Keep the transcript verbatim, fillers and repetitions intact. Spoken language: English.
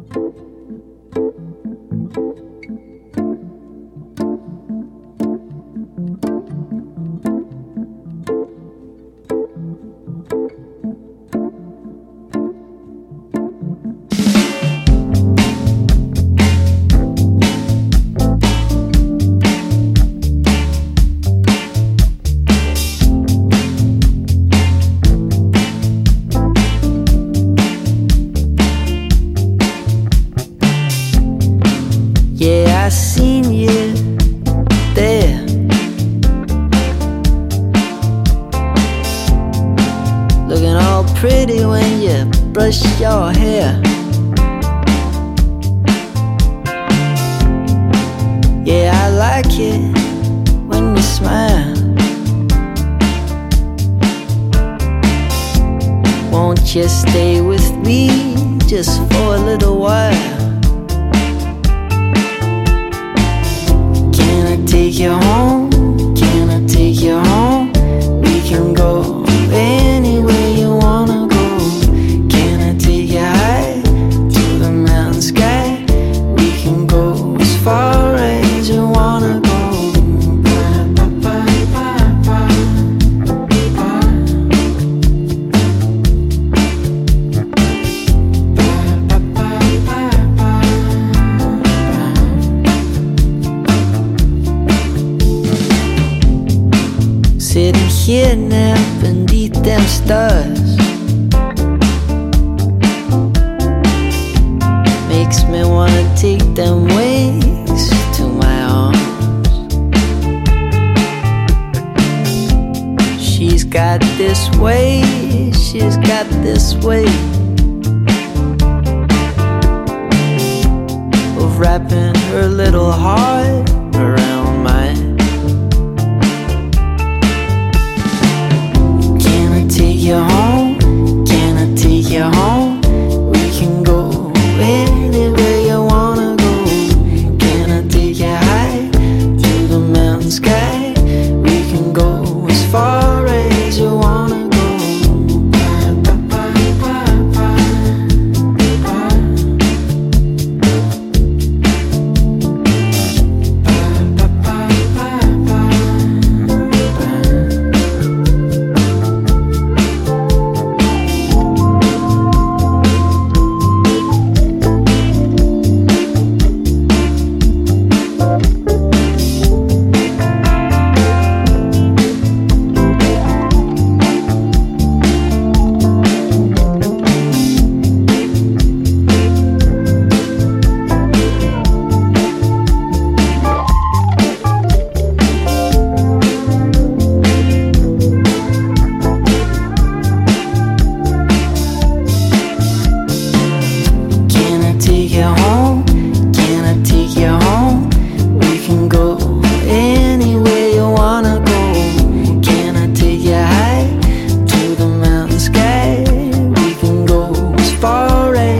Your hair, yeah, I like it when you smile. Won't you stay with me just for a little while? Can I take you home? Can I take you home? We can go anywhere you wanna go. Sky, we can go as far as you wanna go. Sitting here now beneath them stars makes me wanna take them wings to my arms. She's got this way, she's got this way of wrapping her little heart around mine. Can I take you home? Can I take you home? We can go anywhere you wanna go. Can I take you high to the mountain sky? We can go as far as you wanna go. Far